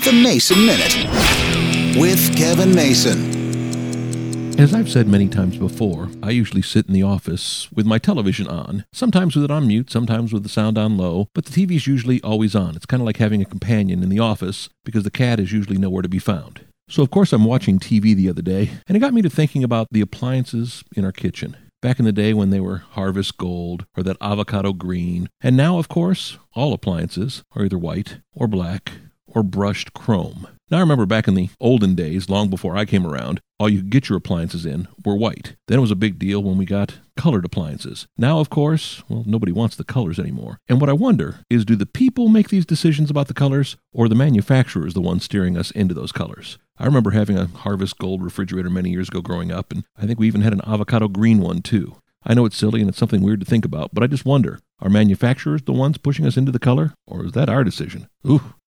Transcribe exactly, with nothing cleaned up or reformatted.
The Mason Minute with Kevin Mason. As I've said many times before, I usually sit in the office with my television on, sometimes with it on mute, sometimes with the sound on low, but the T V's usually always on. It's kind of like having a companion in the office because the cat is usually nowhere to be found. So of course I'm watching T V the other day, and it got me to thinking about the appliances in our kitchen. Back in the day when they were Harvest Gold or that avocado green, and now of course all appliances are either white or black or brushed chrome. Now I remember back in the olden days, long before I came around, all you could get your appliances in were white. Then it was a big deal when we got colored appliances. Now, of course, well, nobody wants the colors anymore. And what I wonder is, do the people make these decisions about the colors, or the manufacturers the ones steering us into those colors? I remember having a Harvest Gold refrigerator many years ago growing up, and I think we even had an avocado green one too. I know it's silly and it's something weird to think about, but I just wonder, are manufacturers the ones pushing us into the color, or is that our decision? Ooh.